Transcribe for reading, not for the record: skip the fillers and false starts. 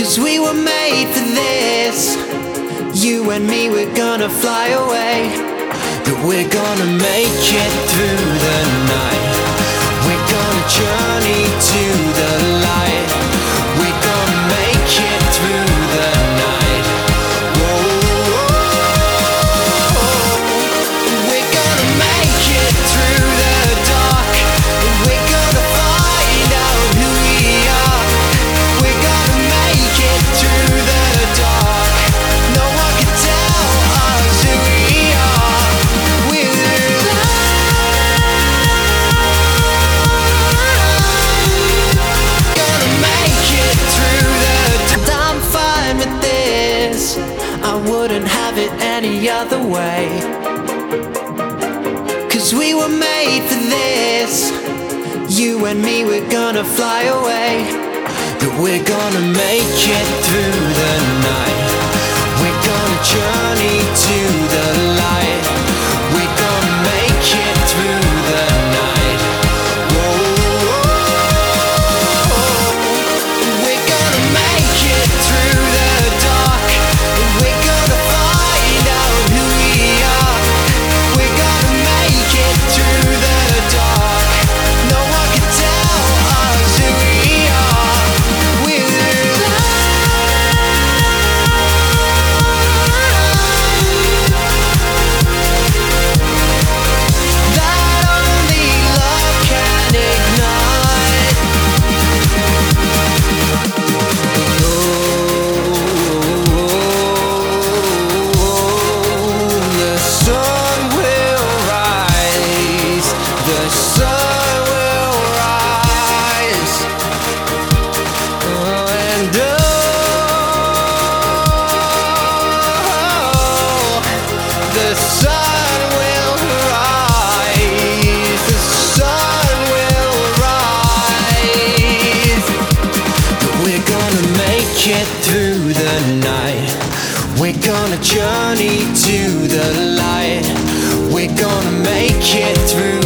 'Cause we were made for this. You and me, we're gonna fly away. But we're gonna make it through the night. We're gonna journey to the light. We're gonna make it through the night. Whoa, we're gonna make it through the dark. We're gonna find out who we are. We're gonna make it through the dark. No one can tell us who we are. We're gonna make it through the dark. I'm fine with this. I wouldn't have it any other way. 'Cause we were made for this. You and me, we're gonna fly away. But we're gonna make it through the night. We're gonna journey to the light. We're gonna make it through the night. Whoa, we're gonna make it through the dark. We're gonna find out who we are. We're gonna make it through the dark. No one can tell us who we are. That only love can ignite. The sun will rise. The sun will rise. And the sun will rise. The sun will rise. We're gonna make it through the night. We're gonna journey to the light. We're gonna make it through